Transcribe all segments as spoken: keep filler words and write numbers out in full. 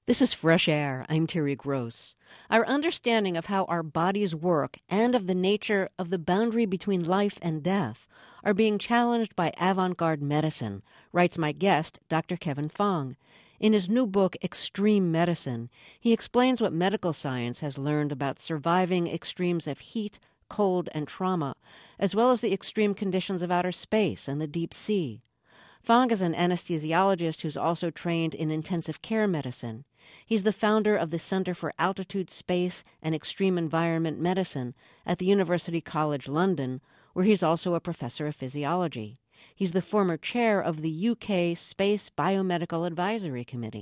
This is Fresh Air. I'm Terry Gross. Our understanding of how our bodies work and of the nature of the boundary between life and death are being challenged by avant-garde medicine, writes my guest, Doctor Kevin Fong. In his new book, Extreme Medicine, he explains what medical science has learned about surviving extremes of heat, cold, and trauma, as well as the extreme conditions of outer space and the deep sea. Fong is an anesthesiologist who's also trained in intensive care medicine. He's the founder of the Center for Altitude, Space, and Extreme Environment Medicine at the University College London, where he's also a professor of physiology. He's the former chair of the U K Space Biomedical Advisory Committee.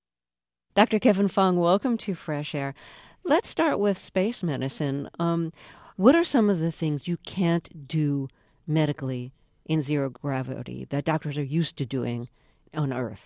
Doctor Kevin Fong, welcome to Fresh Air. Let's start with space medicine. Um, what are some of the things you can't do medically in zero gravity that doctors are used to doing on Earth?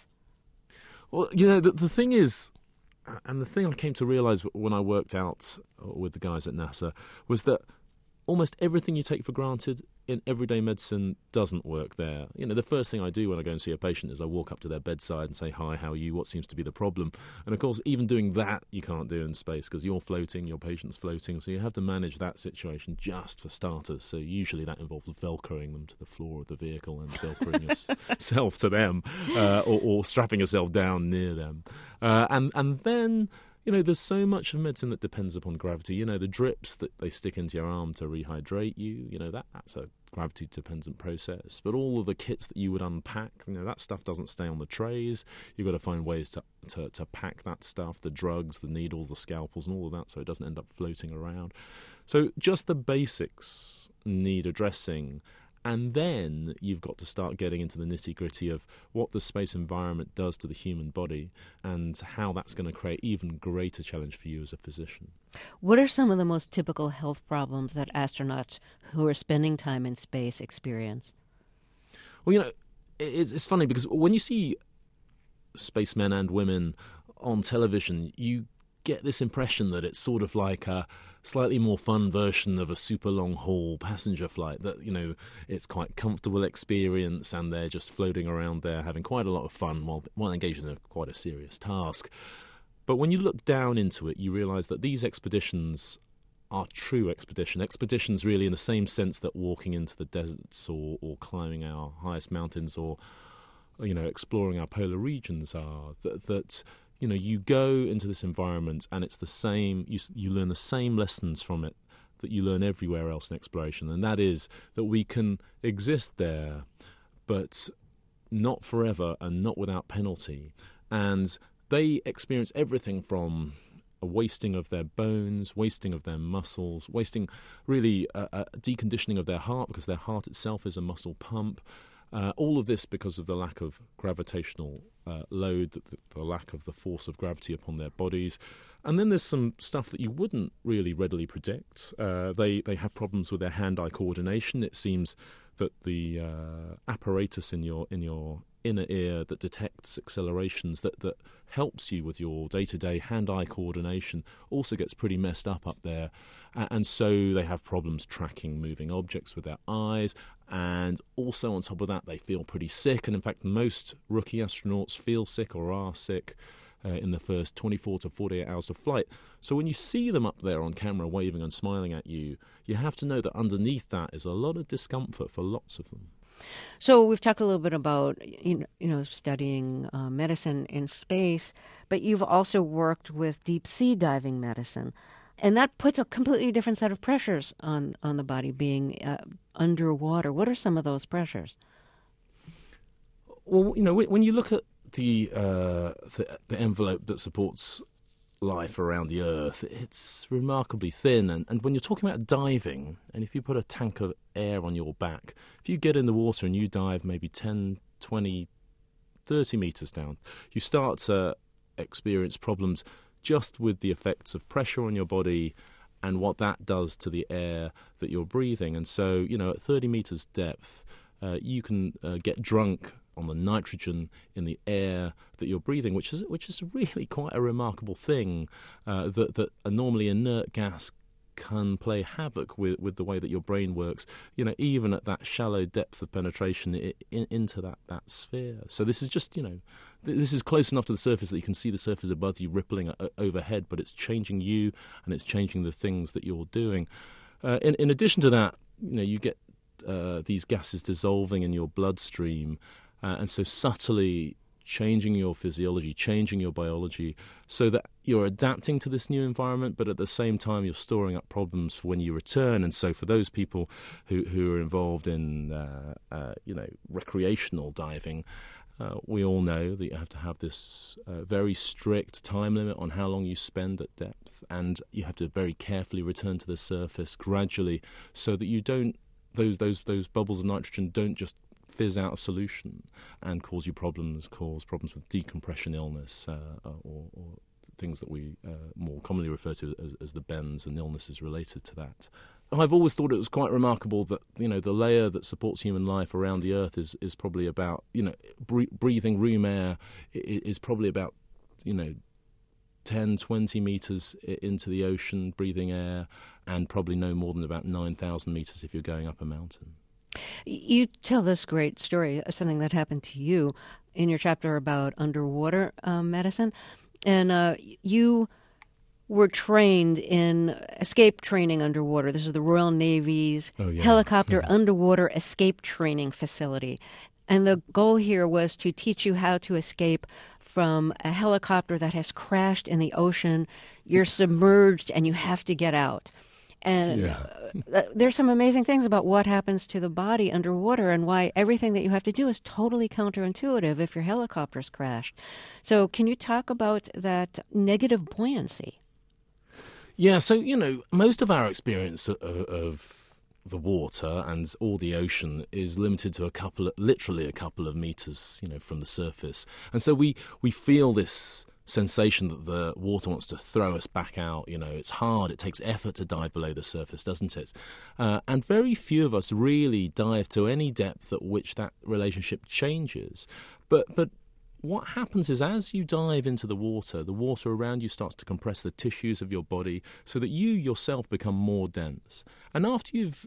Well, you know, the, the thing is, and the thing I came to realize when I worked out with the guys at NASA, was that almost everything you take for granted in everyday medicine doesn't work there. You know, the first thing I do when I go and see a patient is I walk up to their bedside and say, "Hi, how are you? What seems to be the problem?" And of course, even doing that you can't do in space because you're floating, your patient's floating, so you have to manage that situation just for starters. So usually that involves velcroing them to the floor of the vehicle and velcroing yourself to them, uh, or, or strapping yourself down near them. Uh, and, and then... You know, there's so much of medicine that depends upon gravity. You know, the drips that they stick into your arm to rehydrate you, you know, that, that's a gravity-dependent process. But all of the kits that you would unpack, you know, that stuff doesn't stay on the trays. You've got to find ways to, to, to pack that stuff, the drugs, the needles, the scalpels, and all of that, so it doesn't end up floating around. So just the basics need addressing. And then you've got to start getting into the nitty-gritty of what the space environment does to the human body and how that's going to create even greater challenge for you as a physician. What are some of the most typical health problems that astronauts who are spending time in space experience? Well, you know, it's, it's funny because when you see spacemen and women on television, you get this impression that it's sort of like a slightly more fun version of a super long haul passenger flight, that, you know, it's quite comfortable experience and they're just floating around there having quite a lot of fun while, while engaged in a, quite a serious task. But when you look down into it, you realise that these expeditions are true expedition. Expeditions really in the same sense that walking into the deserts or, or climbing our highest mountains or, you know, exploring our polar regions are, that, that you know, you go into this environment and it's the same, you, you learn the same lessons from it that you learn everywhere else in exploration, and that is that we can exist there, but not forever and not without penalty. And they experience everything from a wasting of their bones, wasting of their muscles, wasting really a, a deconditioning of their heart because their heart itself is a muscle pump. Uh, all of this because of the lack of gravitational uh, load, the, the lack of the force of gravity upon their bodies. And then there's some stuff that you wouldn't really readily predict. Uh, they, they have problems with their hand-eye coordination. It seems that the uh, apparatus in your in your inner ear that detects accelerations, that, that helps you with your day-to-day hand-eye coordination, also gets pretty messed up up there. And, and so they have problems tracking moving objects with their eyes. And also on top of that, they feel pretty sick. And in fact, most rookie astronauts feel sick or are sick uh, in the first twenty-four to forty-eight hours of flight. So when you see them up there on camera waving and smiling at you, you have to know that underneath that is a lot of discomfort for lots of them. So we've talked a little bit about, you know, you know studying uh, medicine in space, but you've also worked with deep sea diving medicine. And that puts a completely different set of pressures on, on the body being uh, underwater. What are some of those pressures? Well, you know, when you look at the, uh, the the envelope that supports life around the Earth, it's remarkably thin. And, and when you're talking about diving, and if you put a tank of air on your back, if you get in the water and you dive maybe ten, twenty, thirty metres down, you start to experience problems just with the effects of pressure on your body and what that does to the air that you're breathing. And so, you know, at thirty metres depth, uh, you can uh, get drunk on the nitrogen in the air that you're breathing, which is which is really quite a remarkable thing, uh, that, that a normally inert gas can play havoc with, with the way that your brain works, you know, even at that shallow depth of penetration in, in, into that, that sphere. So this is just, you know, this is close enough to the surface that you can see the surface above you rippling o- overhead, but it's changing you and it's changing the things that you're doing. Uh, in, in addition to that, you know, you get uh, these gases dissolving in your bloodstream, uh, and so subtly changing your physiology, changing your biology, so that you're adapting to this new environment, but at the same time you're storing up problems for when you return. And so for those people who, who are involved in, uh, uh, you know, recreational diving, uh, we all know that you have to have this uh, very strict time limit on how long you spend at depth, and you have to very carefully return to the surface gradually, so that you don't those those those bubbles of nitrogen don't just fizz out of solution and cause you problems, cause problems with decompression illness, uh, or, or things that we uh, more commonly refer to as, as the bends and illnesses related to that. I've always thought it was quite remarkable that, you know, the layer that supports human life around the Earth is, is probably about, you know, bre- breathing room air is probably about, you know, ten, twenty metres into the ocean, breathing air, and probably no more than about nine thousand metres if you're going up a mountain. You tell this great story, something that happened to you in your chapter about underwater um, medicine. And uh, you were trained in escape training underwater. This is the Royal Navy's oh, yeah. helicopter yeah. underwater escape training facility. And the goal here was to teach you how to escape from a helicopter that has crashed in the ocean. You're submerged and you have to get out. And yeah. uh, there's some amazing things about what happens to the body underwater and why everything that you have to do is totally counterintuitive if your helicopter's crashed. So can you talk about that negative buoyancy? Yeah, so, you know, most of our experience of, of the water and all the ocean is limited to a couple of, literally a couple of meters, you know, from the surface. And so we, we feel this sensation that the water wants to throw us back out. You know, it's hard, it takes effort to dive below the surface, doesn't it? Uh, and very few of us really dive to any depth at which that relationship changes. But but what happens is, as you dive into the water, the water around you starts to compress the tissues of your body so that you yourself become more dense. And after you've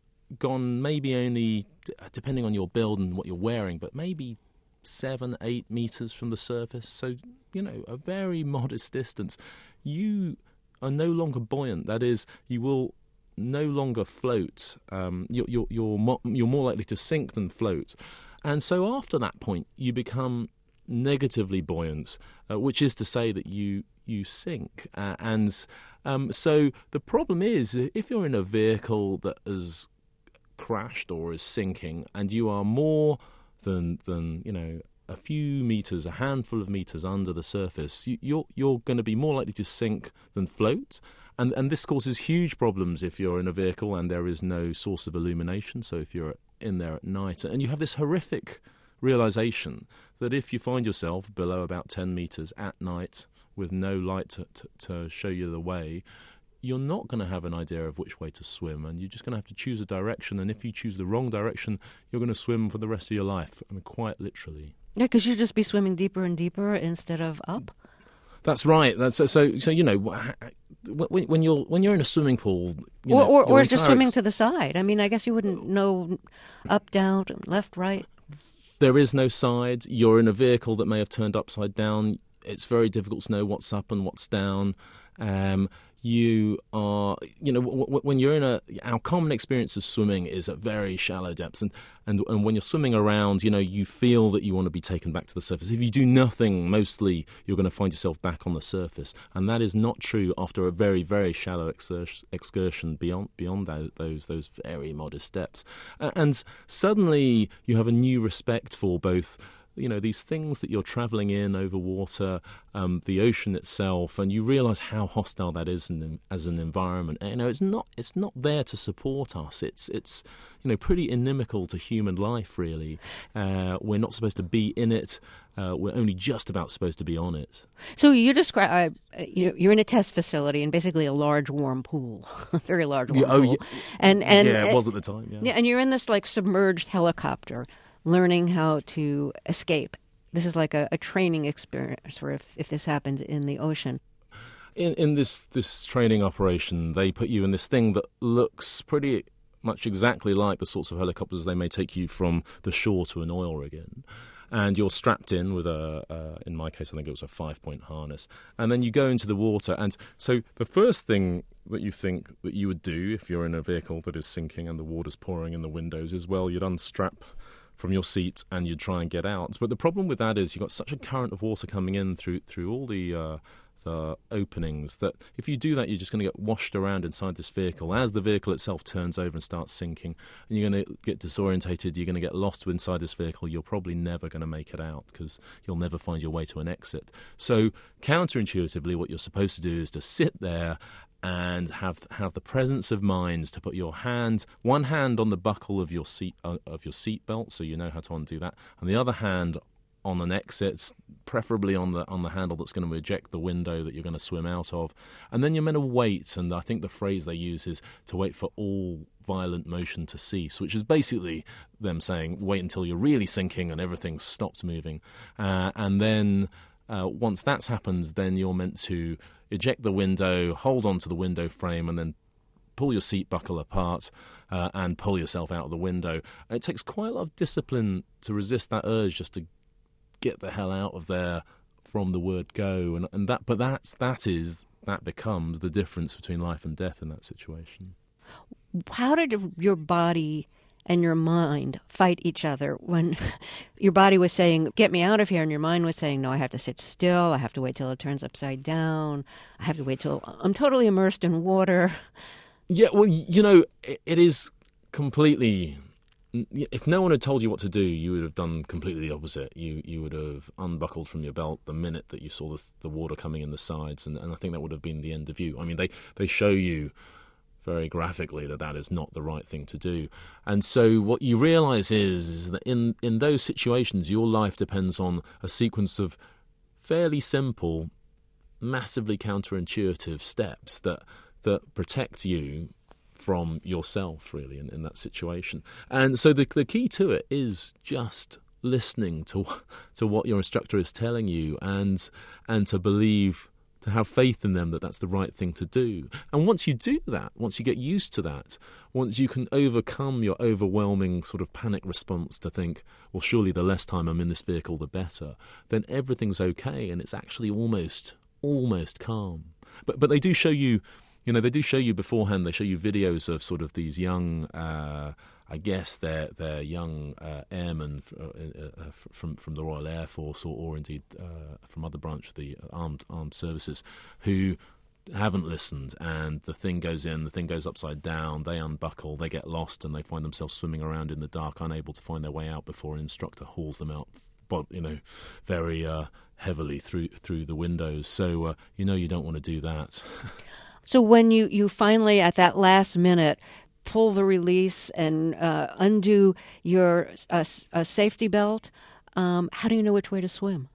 gone maybe only, depending on your build and what you're wearing, but maybe seven, eight meters from the surface, so, you know, a very modest distance, you are no longer buoyant. That is, you will no longer float. Um, you're, you're, you're, mo- you're more likely to sink than float. And so after that point, you become negatively buoyant, uh, which is to say that you, you sink. Uh, and um, so the problem is, if you're in a vehicle that has crashed or is sinking, and you are more than than you know a few meters, a handful of meters under the surface, you, you're you're going to be more likely to sink than float, and and this causes huge problems if you're in a vehicle and there is no source of illumination. So if you're in there at night, and you have this horrific realization that if you find yourself below about ten meters at night with no light to, to, to show you the way, you're not going to have an idea of which way to swim, and you're just going to have to choose a direction. And if you choose the wrong direction, you're going to swim for the rest of your life. I mean, quite literally. Yeah, because you'd just be swimming deeper and deeper instead of up. That's right. That's so. So, so you know, when, when you're when you're in a swimming pool, you or know, or, or just swimming ex- to the side. I mean, I guess you wouldn't know up, down, left, right. There is no side. You're in a vehicle that may have turned upside down. It's very difficult to know what's up and what's down. Um, You are, you know, w- w- when you're in a, our common experience of swimming is at very shallow depths. And, and, and when you're swimming around, you know, you feel that you want to be taken back to the surface. If you do nothing, mostly you're going to find yourself back on the surface. And that is not true after a very, very shallow excurs- excursion beyond beyond those, those, those very modest depths. Uh, and suddenly you have a new respect for both, you know, these things that you're travelling in over water, um, the ocean itself, and you realise how hostile that is in, as an environment. And, you know, it's not it's not there to support us. It's it's you know pretty inimical to human life, really. Uh, we're not supposed to be in it. Uh, we're only just about supposed to be on it. So you describe uh, you're in a test facility and basically a large warm pool, a very large warm yeah, oh, pool, yeah, and and yeah, it was at the time. Yeah, yeah, and you're in this like submerged helicopter, learning how to escape. This is like a, a training experience for if, if this happens in the ocean. In in this this training operation, they put you in this thing that looks pretty much exactly like the sorts of helicopters they may take you from the shore to an oil rig in. and you're strapped in with a, uh, in my case, I think it was a five-point harness, and then you go into the water. And so the first thing that you think that you would do if you're in a vehicle that is sinking and the water's pouring in the windows is, well, you'd unstrap from your seat and you'd try and get out. But the problem with that is you've got such a current of water coming in through through all the uh, the openings that if you do that, you're just going to get washed around inside this vehicle as the vehicle itself turns over and starts sinking, and you're going to get disorientated. You're going to get lost inside this vehicle. You're probably never going to make it out because you'll never find your way to an exit. So counterintuitively, what you're supposed to do is to sit there and have have the presence of mind to put your hand, one hand on the buckle of your seat uh, of your seat belt, so you know how to undo that, and the other hand on an exit, preferably on the on the handle that's going to eject the window that you're going to swim out of, and then you're meant to wait. And I think the phrase they use is to wait for all violent motion to cease, which is basically them saying wait until you're really sinking and everything's stopped moving, uh, and then uh, once that's happened, then you're meant to eject the window, hold on to the window frame, and then pull your seat buckle apart uh, and pull yourself out of the window. And it takes quite a lot of discipline to resist that urge just to get the hell out of there from the word go. And, and that, but that's that is that becomes the difference between life and death in that situation. How did your body and your mind fight each other when your body was saying, get me out of here, and your mind was saying, no, I have to sit still, I have to wait till it turns upside down, I have to wait till I'm totally immersed in water? Yeah, well, you know, it, it is completely... If no one had told you what to do, you would have done completely the opposite. You you would have unbuckled from your belt the minute that you saw the, the water coming in the sides, and, and I think that would have been the end of you. I mean, they, they show you very graphically that that is not the right thing to do. And so what you realise is, is that in, in those situations, your life depends on a sequence of fairly simple, massively counterintuitive steps that that protect you from yourself, really, in, in that situation. And so the the key to it is just listening to to what your instructor is telling you, and and to believe, to have faith in them that that's the right thing to do. And once you do that, once you get used to that, once you can overcome your overwhelming sort of panic response to think, well, surely the less time I'm in this vehicle, the better, then everything's okay, and it's actually almost, almost calm. But but they do show you, you know, they do show you beforehand, they show you videos of sort of these young, uh, I guess they're, they're young uh, airmen uh, uh, from from the Royal Air Force, or, or indeed uh, from other branch of the armed armed services, who haven't listened, and the thing goes in, the thing goes upside down, they unbuckle, they get lost, and they find themselves swimming around in the dark, unable to find their way out before an instructor hauls them out, but you know, very uh, heavily through through the windows. So uh, you know you don't want to do that. So when you, you finally, at that last minute, pull the release and uh, undo your uh, uh, safety belt, um, how do you know which way to swim?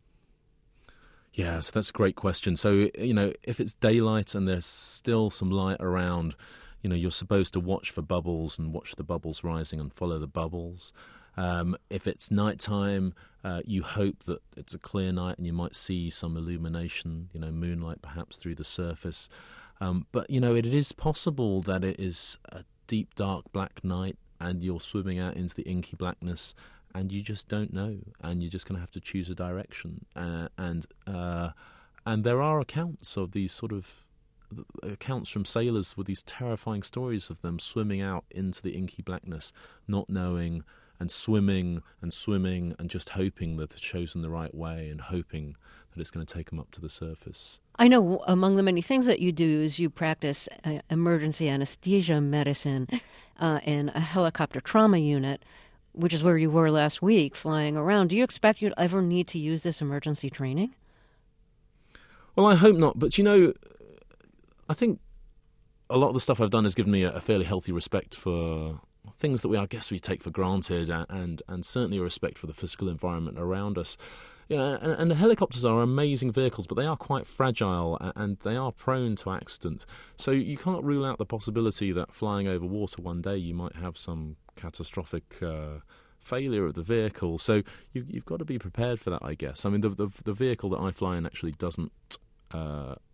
Yeah, so that's a great question. So, you know, if it's daylight and there's still some light around, you know, you're supposed to watch for bubbles and watch the bubbles rising and follow the bubbles. Um, if it's nighttime, uh, you hope that it's a clear night and you might see some illumination, you know, moonlight perhaps through the surface. Um, but, you know, it, it is possible that it is a deep, dark, black night and you're swimming out into the inky blackness and you just don't know, and you're just going to have to choose a direction. Uh, and uh, and there are accounts of these sort of accounts from sailors with these terrifying stories of them swimming out into the inky blackness, not knowing, and swimming and swimming and just hoping that they've chosen the right way and hoping that it's going to take them up to the surface. I know among the many things that you do is you practice uh, emergency anesthesia medicine uh, in a helicopter trauma unit, which is where you were last week, flying around. Do you expect you'd ever need to use this emergency training? Well, I hope not. But, you know, I think a lot of the stuff I've done has given me a, a fairly healthy respect for things that we, I guess, we take for granted, and, and, and certainly a respect for the physical environment around us. You know, and, and helicopters are amazing vehicles, but they are quite fragile and they are prone to accident. So you can't rule out the possibility that flying over water one day you might have some catastrophic uh, failure of the vehicle. So you, you've got to be prepared for that, I guess. I mean, the, the, the vehicle that I fly in actually doesn't uh,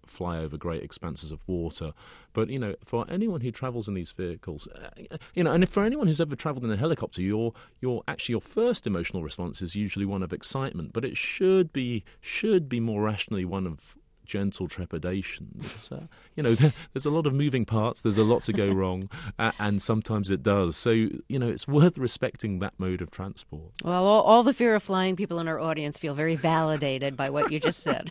fly over great expanses of water. But, you know, for anyone who travels in these vehicles, uh, you know, and if for anyone who's ever travelled in a helicopter, your your actually your first emotional response is usually one of excitement, but it should be should be more rationally one of gentle trepidation. Uh, you know, there, there's a lot of moving parts. There's a lot to go wrong, uh, and sometimes it does. So, you know, it's worth respecting that mode of transport. Well, all, all the fear of flying people in our audience feel very validated by what you just said.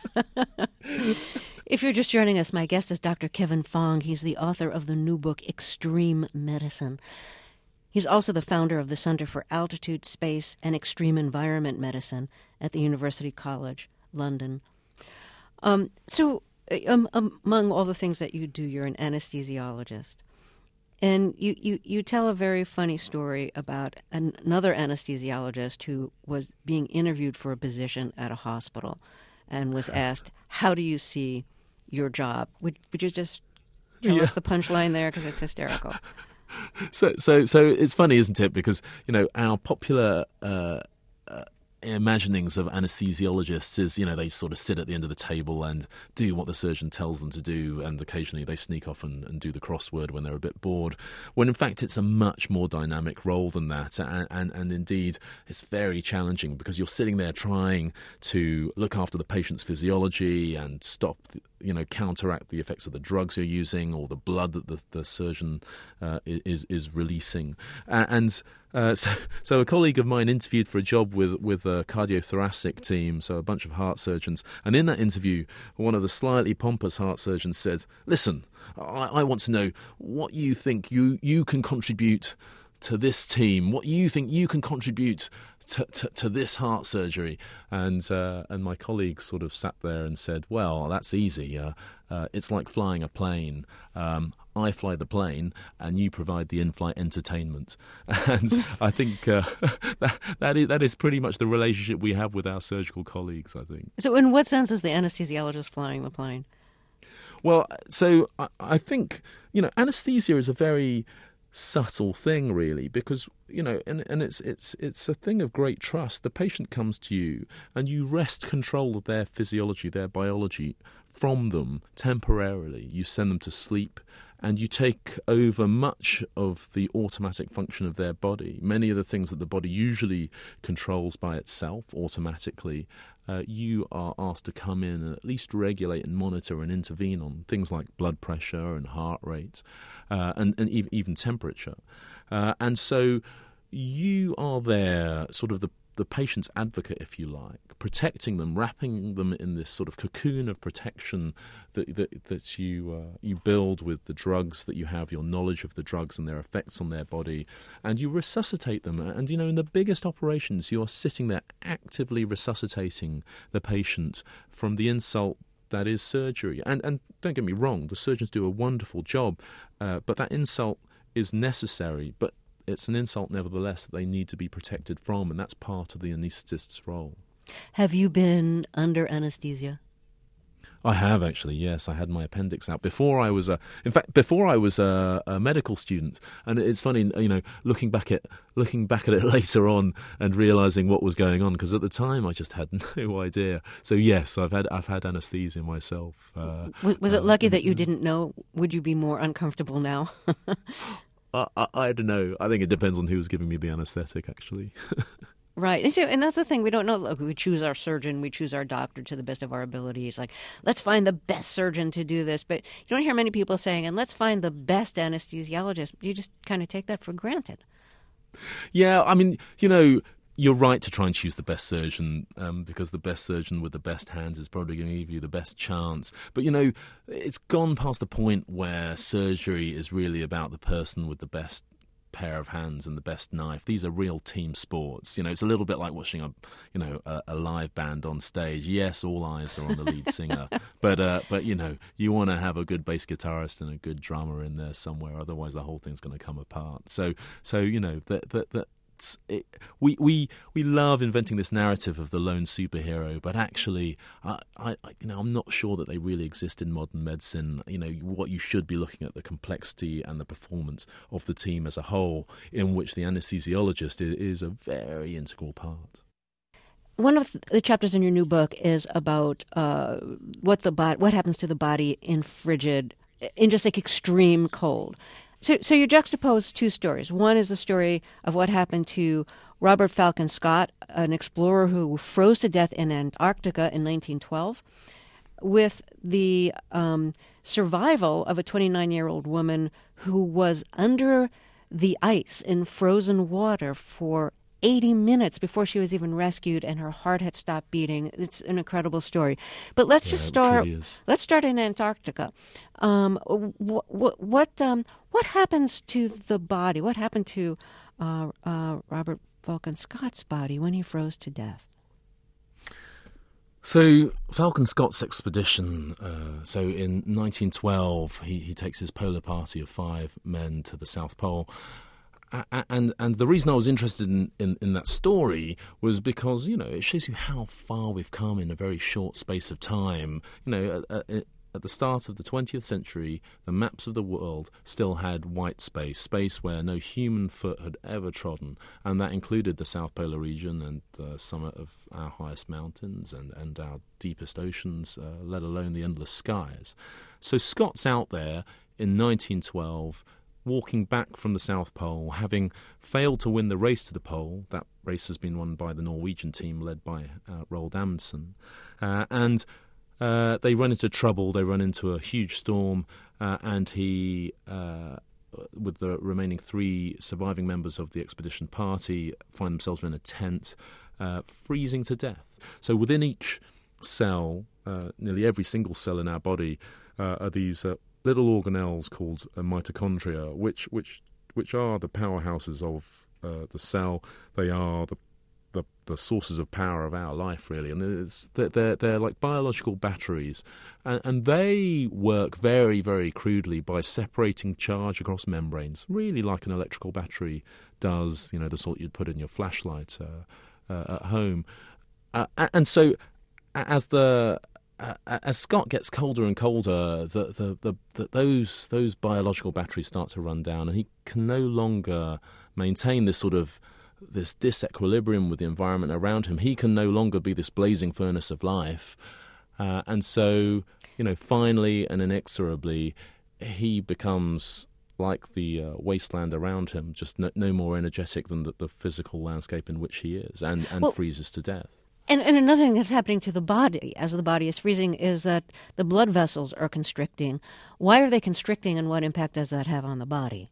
If you're just joining us, my guest is Doctor Kevin Fong. He's the author of the new book, Extreme Medicine. He's also the founder of the Center for Altitude, Space, and Extreme Environment Medicine at the University College London. Um, so um, among all the things that you do, you're an anesthesiologist. And you, you, you tell a very funny story about an, another anesthesiologist who was being interviewed for a position at a hospital and was asked, how do you see your job? Would, would you just tell yeah. us the punchline there? Because it's hysterical. So, so, so it's funny, isn't it? Because, you know, our popular uh, uh, imaginings of anesthesiologists is, you know, they sort of sit at the end of the table and do what the surgeon tells them to do, and occasionally they sneak off and, and do the crossword when they're a bit bored, when in fact it's a much more dynamic role than that, and, and, and indeed it's very challenging because you're sitting there trying to look after the patient's physiology and stop, you know, counteract the effects of the drugs you're using or the blood that the, the surgeon uh, is is releasing. Uh, and uh, so, so a colleague of mine interviewed for a job with, with a cardiothoracic team, so a bunch of heart surgeons. And in that interview, one of the slightly pompous heart surgeons said, listen, I, I want to know what you think you, you can contribute to this team, what you think you can contribute to, to, to this heart surgery. And uh, and my colleague sort of sat there and said, well, that's easy. Uh, uh, it's like flying a plane. Um, I fly the plane and you provide the in-flight entertainment. And I think uh, that, that, is, that is pretty much the relationship we have with our surgical colleagues, I think. So in what sense is the anesthesiologist flying the plane? Well, so I, I think, you know, anesthesia is a very subtle thing, really, because, you know, and, and it's it's it's a thing of great trust. The patient comes to you and you wrest control of their physiology, their biology from them temporarily. You send them to sleep and you take over much of the automatic function of their body. Many of the things that the body usually controls by itself automatically, uh, you are asked to come in and at least regulate and monitor and intervene on things like blood pressure and heart rate uh, and, and even temperature. Uh, and so you are there, sort of the the patient's advocate, if you like, protecting them, wrapping them in this sort of cocoon of protection that that, that you uh, you build with the drugs that you have, your knowledge of the drugs and their effects on their body, and you resuscitate them. And, you know, in the biggest operations, you're sitting there actively resuscitating the patient from the insult that is surgery. And, and don't get me wrong, the surgeons do a wonderful job, uh, but that insult is necessary. But it's an insult, nevertheless, that they need to be protected from, and that's part of the anaesthetist's role. Have you been under anesthesia? I have, actually, yes. I had my appendix out before I was a, in fact, before I was a, a medical student. And it's funny, you know, looking back at looking back at it later on and realising what was going on, because at the time I just had no idea. So yes, I've had I've had anaesthesia myself. Uh, was was it uh, lucky that you didn't know? Would you be more uncomfortable now? I, I, I don't know. I think it depends on who's giving me the anaesthetic, actually. Right. And, so, and that's the thing. We don't know. Look, we choose our surgeon. We choose our doctor to the best of our abilities. Like, let's find the best surgeon to do this. But you don't hear many people saying, and let's find the best anesthesiologist. You just kind of take that for granted. Yeah. I mean, you know, you're right to try and choose the best surgeon um, because the best surgeon with the best hands is probably going to give you the best chance. But, you know, it's gone past the point where surgery is really about the person with the best pair of hands and the best knife. These are real team sports. You know, it's a little bit like watching a, you know, a, a live band on stage. Yes, all eyes are on the lead singer, but uh, but you know, you want to have a good bass guitarist and a good drummer in there somewhere. Otherwise, the whole thing's going to come apart. So so you know that that that. It, we we we love inventing this narrative of the lone superhero, but actually, I, I you know I'm not sure that they really exist in modern medicine. You know, what you should be looking at the complexity and the performance of the team as a whole, in which the anesthesiologist is, is a very integral part. one of the chapters in your new book is about uh, what the bod- what happens to the body in frigid, in just like extreme cold. So, so you juxtapose two stories. One is the story of what happened to Robert Falcon Scott, an explorer who froze to death in Antarctica in nineteen twelve, with the um, survival of a twenty-nine-year-old woman who was under the ice in frozen water for eighty minutes before she was even rescued, and her heart had stopped beating. It's an incredible story. But let's Yeah, just it start. truly is. Let's start in Antarctica. Um, what what what, um, what happens to the body? What happened to uh, uh, Robert Falcon Scott's body when he froze to death? So Falcon Scott's expedition, uh, so in nineteen twelve, he, he takes his polar party of five men to the South Pole. A- and and the reason I was interested in, in, in that story was because, you know, it shows you how far we've come in a very short space of time. You know, at, at, at the start of the twentieth century, the maps of the world still had white space, space where no human foot had ever trodden, and that included the South Polar region and the summit of our highest mountains and, and our deepest oceans, uh, let alone the endless skies. So Scott's out there in nineteen twelve, walking back from the South Pole, having failed to win the race to the pole. That race has been won by the Norwegian team led by uh, Roald Amundsen. Uh, and uh, they run into trouble, they run into a huge storm, uh, and he, uh, with the remaining three surviving members of the expedition party, find themselves in a tent, uh, freezing to death. So within each cell, uh, nearly every single cell in our body, uh, are these uh, little organelles called uh, mitochondria, which which which are the powerhouses of uh, the cell. They are the, the the sources of power of our life, really, and it's, they're they're like biological batteries, and, and they work very very crudely by separating charge across membranes, really like an electrical battery does. You know, the sort you'd put in your flashlight uh, uh, at home, uh, and so as the Uh, as Scott gets colder and colder, the, the, the, the, those those biological batteries start to run down, and he can no longer maintain this sort of this disequilibrium with the environment around him. He can no longer be this blazing furnace of life, uh, and so you know, finally and inexorably, he becomes like the uh, wasteland around him, just no, no more energetic than the, the physical landscape in which he is, and, and Well, freezes to death. And, and another thing that's happening to the body as the body is freezing is that the blood vessels are constricting. Why are they constricting, and what impact does that have on the body?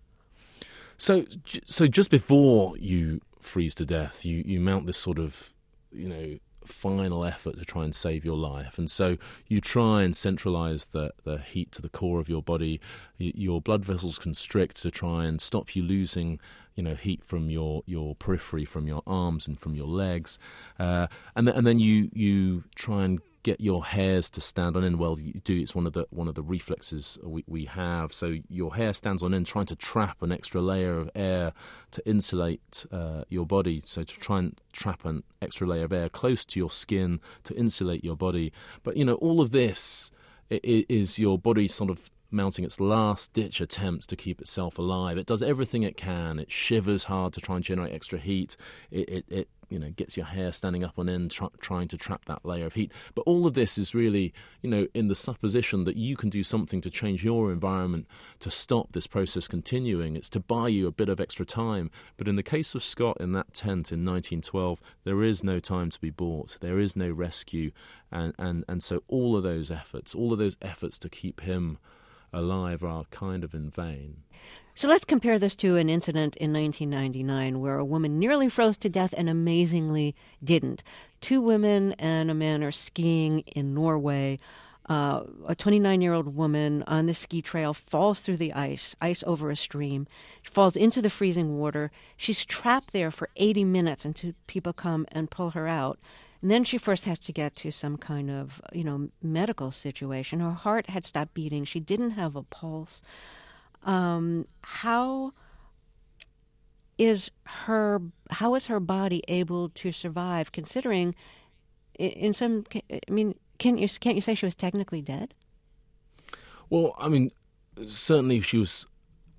So, so just before you freeze to death, you, you mount this sort of, you know, final effort to try and save your life, and so you try and centralize the, the heat to the core of your body. Your blood vessels constrict to try and stop you losing, you know, heat from your, your periphery, from your arms and from your legs, uh, and th- and then you you try and get your hairs to stand on end. Well, you do. It's one of the one of the reflexes we, we have. So your hair stands on end, trying to trap an extra layer of air to insulate uh, your body. So to try and trap an extra layer of air close to your skin to insulate your body. But you know, all of this is your body sort of mounting its last-ditch attempts to keep itself alive. It does everything it can. It shivers hard to try and generate extra heat. It, it, it you know, gets your hair standing up on end, tr- trying to trap that layer of heat. But all of this is really, you know, in the supposition that you can do something to change your environment to stop this process continuing. It's to buy you a bit of extra time. But in the case of Scott in that tent in nineteen twelve, there is no time to be bought. There is no rescue. And, and, and so all of those efforts, all of those efforts to keep him alive are kind of in vain. So let's compare this to an incident in nineteen ninety-nine where a woman nearly froze to death and amazingly didn't. Two women and a man are skiing in Norway. Uh, a twenty-nine-year-old woman on the ski trail falls through the ice, ice over a stream. She falls into the freezing water. She's trapped there for eighty minutes until people come and pull her out. And then she first has to get to some kind of, you know, medical situation. Her heart had stopped beating. She didn't have a pulse. Um, how is her how is her body able to survive? Considering, in some, I mean, can you can't you say she was technically dead? Well, I mean, certainly she was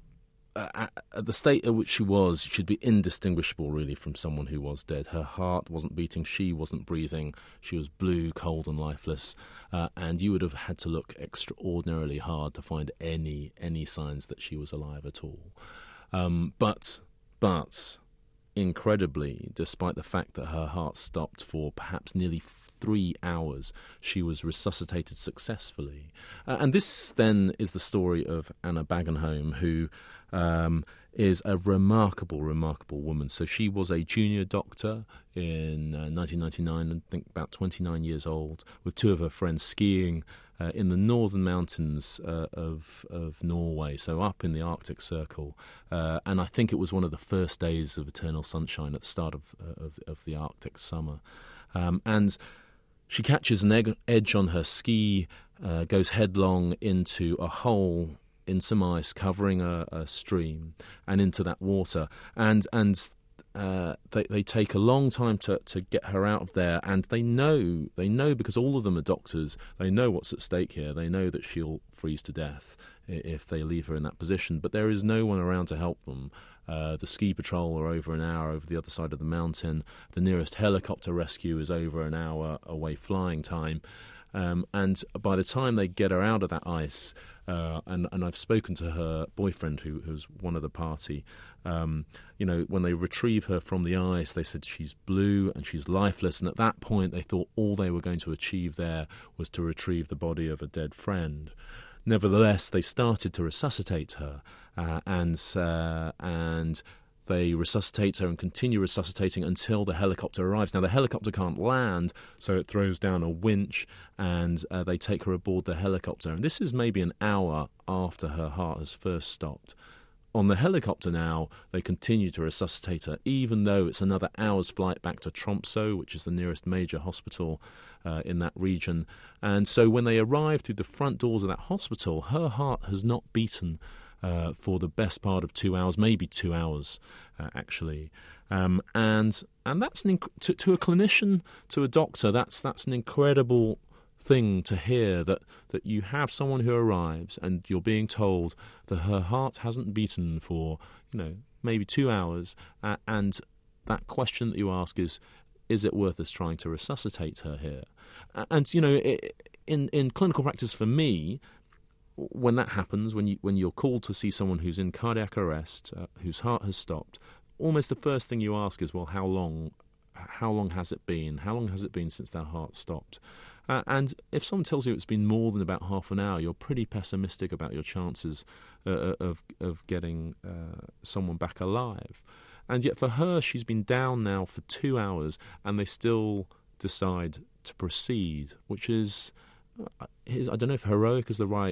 uh, at the state at which she was, she'd be indistinguishable, really, from someone who was dead. Her heart wasn't beating, she wasn't breathing, she was blue, cold and lifeless, uh, and you would have had to look extraordinarily hard to find any any signs that she was alive at all. Um, but, but, incredibly, despite the fact that her heart stopped for perhaps nearly three hours, she was resuscitated successfully. Uh, and this then is the story of Anna Baggenholm, who um, is a remarkable, remarkable woman. So she was a junior doctor in uh, nineteen ninety-nine, I think about twenty-nine years old, with two of her friends skiing uh, in the northern mountains uh, of of Norway, so up in the Arctic Circle. Uh, and I think it was one of the first days of eternal sunshine at the start of uh, of, of the Arctic summer. Um, and she catches an egg, edge on her ski, uh, goes headlong into a hole in some ice covering a, a stream and into that water. And and uh, they, they take a long time to, to get her out of there. And they know, they know because all of them are doctors, they know what's at stake here. They know that she'll freeze to death if they leave her in that position. But there is no one around to help them. Uh, the ski patrol are over an hour over the other side of the mountain. The nearest helicopter rescue is over an hour away flying time. Um, and by the time they get her out of that ice, uh, and, and I've spoken to her boyfriend, who who's one of the party, um, you know, when they retrieve her from the ice, they said she's blue and she's lifeless. And at that point, they thought all they were going to achieve there was to retrieve the body of a dead friend. Nevertheless, they started to resuscitate her, uh, and uh, and they resuscitate her and continue resuscitating until the helicopter arrives. Now, the helicopter can't land, so it throws down a winch, and uh, they take her aboard the helicopter. And this is maybe an hour after her heart has first stopped. On the helicopter now, they continue to resuscitate her, even though it's another hour's flight back to Tromsø, which is the nearest major hospital uh, in that region. And so when they arrive through the front doors of that hospital, her heart has not beaten uh, for the best part of two hours, maybe two hours, uh, actually. Um, and and that's an inc- to, to a clinician, to a doctor, that's that's an incredible thing to hear, that, that you have someone who arrives and you're being told that her heart hasn't beaten for, you know, maybe two hours, uh, and that question that you ask is, is it worth us trying to resuscitate her here? Uh, and, you know, it, in, in clinical practice for me, when that happens, when, you, when you're called to see someone who's in cardiac arrest, uh, whose heart has stopped, almost the first thing you ask is, well, how long, how long has it been? How long has it been since their heart stopped? Uh, and if someone tells you it's been more than about half an hour, you're pretty pessimistic about your chances uh, of of getting uh, someone back alive. And yet for her, she's been down now for two hours, and they still decide to proceed, which is, uh, is I don't know if heroic is the right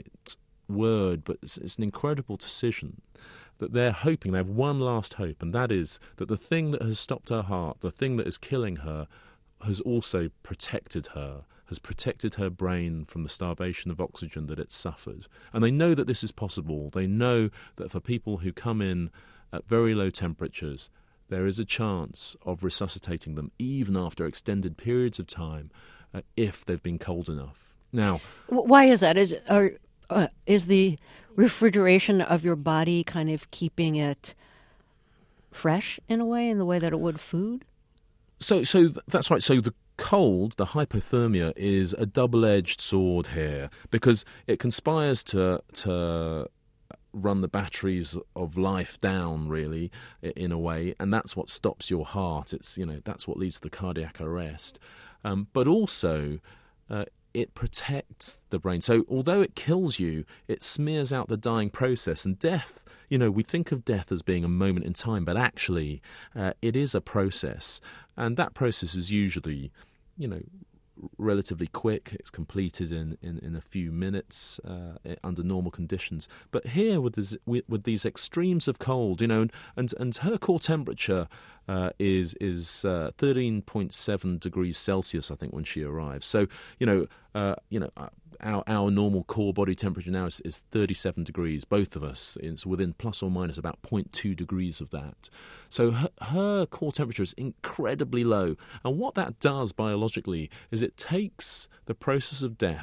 word, but it's, it's an incredible decision. That they're hoping, they have one last hope, and that is that the thing that has stopped her heart, the thing that is killing her, has also protected her, has protected her brain from the starvation of oxygen that it suffered. And they know that this is possible. They know that for people who come in at very low temperatures, there is a chance of resuscitating them even after extended periods of time uh, if they've been cold enough. Now, why is that? Is are, uh, is the refrigeration of your body kind of keeping it fresh in a way, in the way that it would food? So, so that's right. So the cold, the hypothermia, is a double-edged sword here, because it conspires to to run the batteries of life down, really, in a way, and that's what stops your heart. It's, you know, that's what leads to the cardiac arrest. Um, but also, uh, it protects the brain. So although it kills you, it smears out the dying process. And death, you know, we think of death as being a moment in time, but actually uh, it is a process. And that process is usually, you know, relatively quick. It's completed in, in, in a few minutes uh, under normal conditions. But here, with, this, with with these extremes of cold, you know, and and, and her core temperature uh, is is uh, thirteen point seven degrees Celsius, I think, when she arrives. So, you know, uh, you know. Uh, Our our normal core body temperature now is, is thirty-seven degrees, both of us. It's within plus or minus about zero point two degrees of that. So her, her core temperature is incredibly low. And what that does biologically is it takes the process of death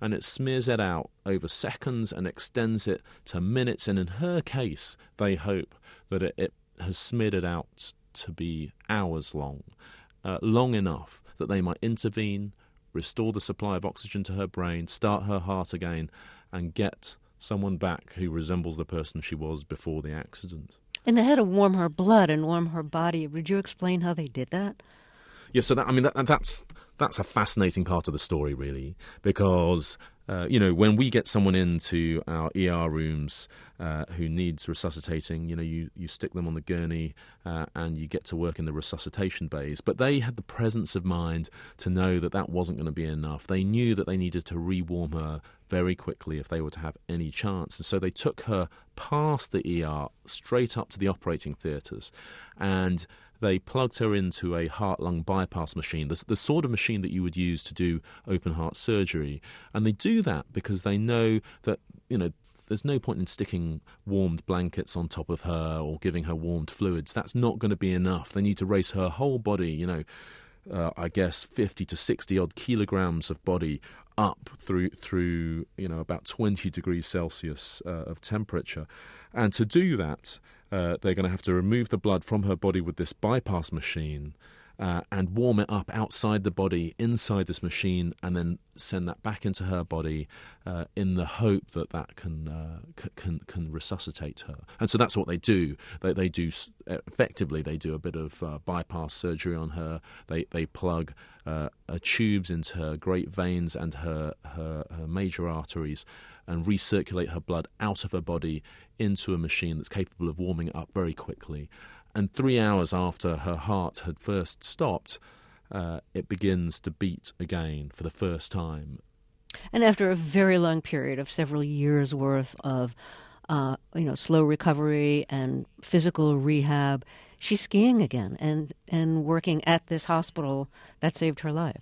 and it smears it out over seconds and extends it to minutes. And in her case, they hope that it, it has smeared it out to be hours long, uh, long enough that they might intervene, restore the supply of oxygen to her brain, start her heart again, and get someone back who resembles the person she was before the accident. And they had to warm her blood and warm her body. Would you explain how they did that? Yeah, so that, I mean, that, that's that's a fascinating part of the story, really, because, uh, you know, when we get someone into our E R rooms uh, who needs resuscitating, you know, you, you stick them on the gurney uh, and you get to work in the resuscitation bays. But they had the presence of mind to know that that wasn't going to be enough. They knew that they needed to rewarm her very quickly if they were to have any chance. And so they took her past the E R straight up to the operating theatres, and they plugged her into a heart-lung bypass machine, the, the sort of machine that you would use to do open-heart surgery. And they do that because they know that, you know, there's no point in sticking warmed blankets on top of her or giving her warmed fluids. That's not going to be enough. They need to raise her whole body, you know, uh, I guess fifty to sixty odd kilograms of body up through, through you know, about twenty degrees Celsius uh, of temperature. And to do that, Uh, they're going to have to remove the blood from her body with this bypass machine uh, and warm it up outside the body, inside this machine, and then send that back into her body uh, in the hope that that can, uh, c- can can resuscitate her. And so that's what they do. They, they do effectively. They do a bit of uh, bypass surgery on her. They they plug uh, uh, tubes into her great veins and her, her her major arteries, and recirculate her blood out of her body into a machine that's capable of warming it up very quickly. And three hours after her heart had first stopped, uh, it begins to beat again for the first time. And after a very long period of several years' worth of, uh, you know, slow recovery and physical rehab, she's skiing again and, and working at this hospital that saved her life.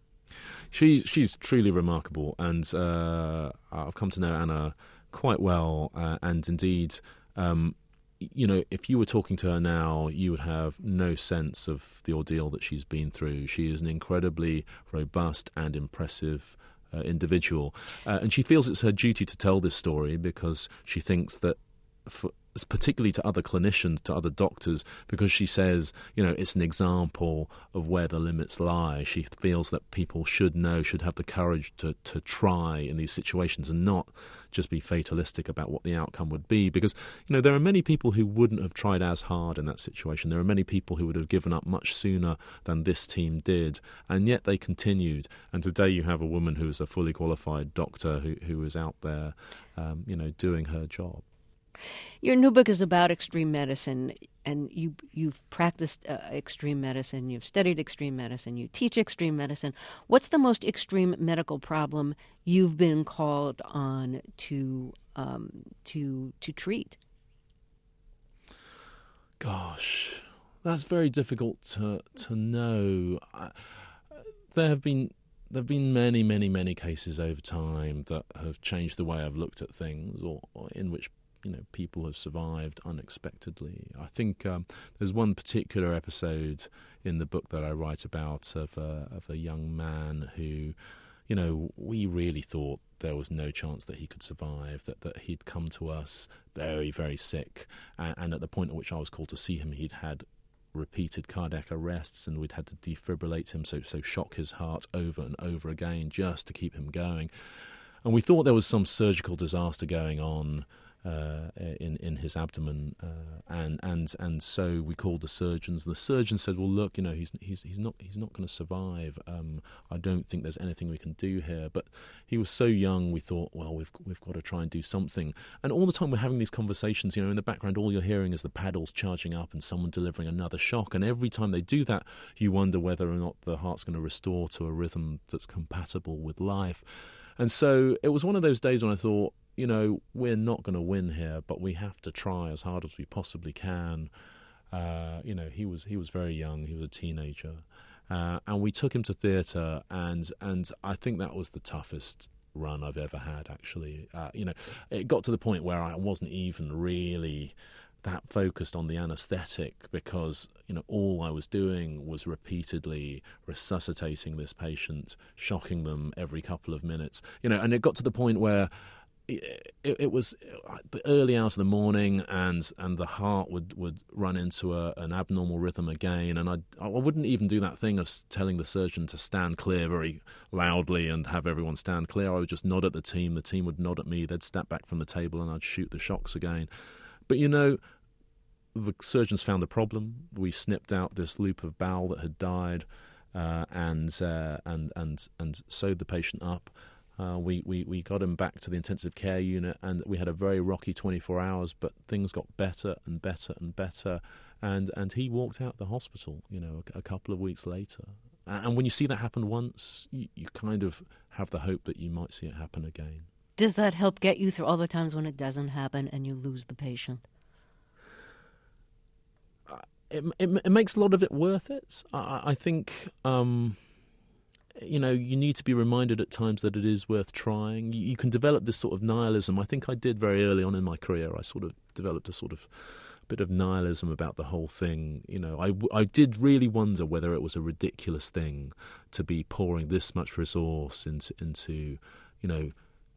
She, she's truly remarkable, and uh, I've come to know Anna quite well, uh, and indeed, um, you know, if you were talking to her now, you would have no sense of the ordeal that she's been through. She is an incredibly robust and impressive uh, individual, uh, and she feels it's her duty to tell this story because she thinks that, for, particularly to other clinicians, to other doctors, because she says, you know, it's an example of where the limits lie. She feels that people should know, should have the courage to, to try in these situations and not just be fatalistic about what the outcome would be. Because, you know, there are many people who wouldn't have tried as hard in that situation. There are many people who would have given up much sooner than this team did, and yet they continued. And today you have a woman who is a fully qualified doctor who, who is out there, um, you know, doing her job. Your new book is about extreme medicine, and you, you've practiced uh, extreme medicine, you've studied extreme medicine, you teach extreme medicine. What's the most extreme medical problem you've been called on to um, to to treat? Gosh, that's very difficult to to know. I, there have been there have been many, many, many cases over time that have changed the way I've looked at things, or, or in which, you know, people have survived unexpectedly. I think um, there's one particular episode in the book that I write about of a, of a young man who, you know, we really thought there was no chance that he could survive, that, that he'd come to us very, very sick, and, and at the point at which I was called to see him, he'd had repeated cardiac arrests, and we'd had to defibrillate him, so so shock his heart over and over again just to keep him going. And we thought there was some surgical disaster going on Uh, in in his abdomen, uh, and and and so we called the surgeons. The surgeon said, "Well, look, you know, he's he's he's not he's not going to survive. Um, I don't think there's anything we can do here." But he was so young, we thought, well, we've we've got to try and do something. And all the time we're having these conversations, you know, in the background, all you're hearing is the paddles charging up and someone delivering another shock. And every time they do that, you wonder whether or not the heart's going to restore to a rhythm that's compatible with life. And so it was one of those days when I thought, you know, we're not going to win here, but we have to try as hard as we possibly can. Uh, you know, he was he was very young. He was a teenager. Uh, and we took him to theatre, and, and I think that was the toughest run I've ever had, actually. Uh, you know, it got to the point where I wasn't even really that focused on the anesthetic because, you know, all I was doing was repeatedly resuscitating this patient, shocking them every couple of minutes. You know, and it got to the point where it, it, it was the early hours of the morning, and, and the heart would, would run into a, an abnormal rhythm again, and I I wouldn't even do that thing of telling the surgeon to stand clear very loudly and have everyone stand clear. I would just nod at the team, the team would nod at me, they'd step back from the table, and I'd shoot the shocks again. But, you know, the surgeons found a problem. We snipped out this loop of bowel that had died, uh, and, uh, and and and sewed the patient up. Uh, we, we, we got him back to the intensive care unit, and we had a very rocky twenty-four hours, but things got better and better and better. And, and he walked out the hospital, you know, a, a couple of weeks later. And when you see that happen once, you, you kind of have the hope that you might see it happen again. Does that help get you through all the times when it doesn't happen and you lose the patient? Uh, it, it, it makes a lot of it worth it. I, I think, um, you know, you need to be reminded at times that it is worth trying. You, you can develop this sort of nihilism. I think I did very early on in my career. I sort of developed a sort of bit of nihilism about the whole thing. You know, I, I did really wonder whether it was a ridiculous thing to be pouring this much resource into, into you know,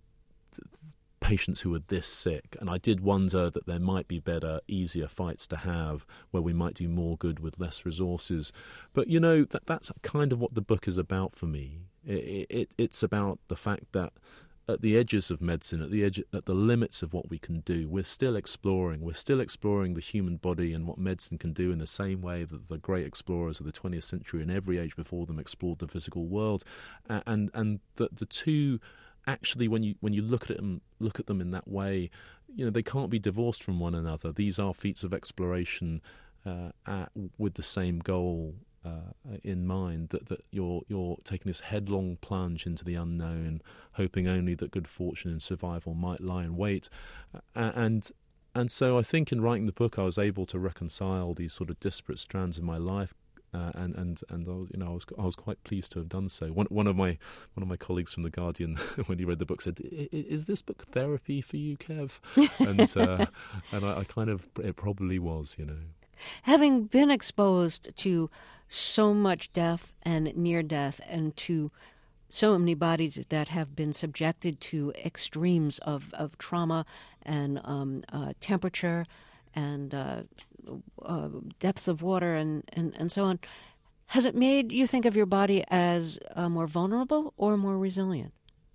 patients who were this sick, and I did wonder that there might be better, easier fights to have where we might do more good with less resources. But, you know, that that's kind of what the book is about for me. It, it, it's about the fact that at the edges of medicine, at the edge, at the limits of what we can do, we're still exploring. We're still exploring the human body and what medicine can do in the same way that the great explorers of the twentieth century and every age before them explored the physical world. Uh, and and the, the two... Actually, when you when you look at it and look at them in that way, you know, they can't be divorced from one another. These are feats of exploration uh, at, with the same goal uh, in mind. That, that you're you're taking this headlong plunge into the unknown, hoping only that good fortune and survival might lie in wait. Uh, and and so I think in writing the book, I was able to reconcile these sort of disparate strands in my life. Uh, and and and you know, I was I was quite pleased to have done so. One one of my one of my colleagues from the Guardian, when he read the book, said, "Is this book therapy for you, Kev?" And uh, and I, I kind of it probably was, you know. Having been exposed to so much death and near death, and to so many bodies that have been subjected to extremes of of trauma and um, uh, temperature and uh, uh, depths of water and, and, and so on, has it made you think of your body as uh, more vulnerable or more resilient?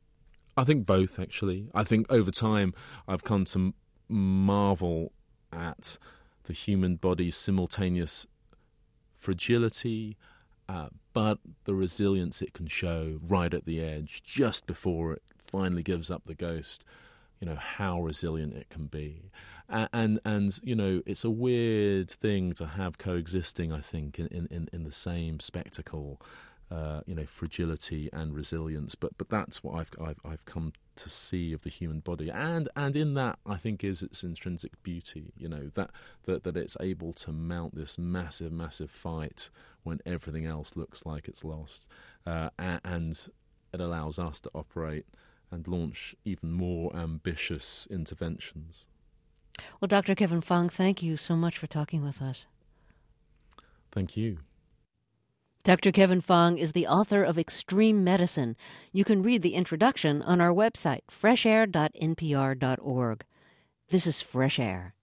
I think both, actually. I think over time I've come to marvel at the human body's simultaneous fragility, uh, but the resilience it can show right at the edge, just before it finally gives up the ghost. You know, how resilient it can be. And, and, and you know, it's a weird thing to have coexisting, I think, in, in, in the same spectacle, uh, you know, fragility and resilience. But but that's what I've, I've I've come to see of the human body. And and in that, I think, is its intrinsic beauty, you know, that, that, that it's able to mount this massive, massive fight when everything else looks like it's lost. Uh, and it allows us to operate and launch even more ambitious interventions. Well, Doctor Kevin Fong, thank you so much for talking with us. Thank you. Doctor Kevin Fong is the author of Extreme Medicine. You can read the introduction on our website, fresh air dot n p r dot org. This is Fresh Air.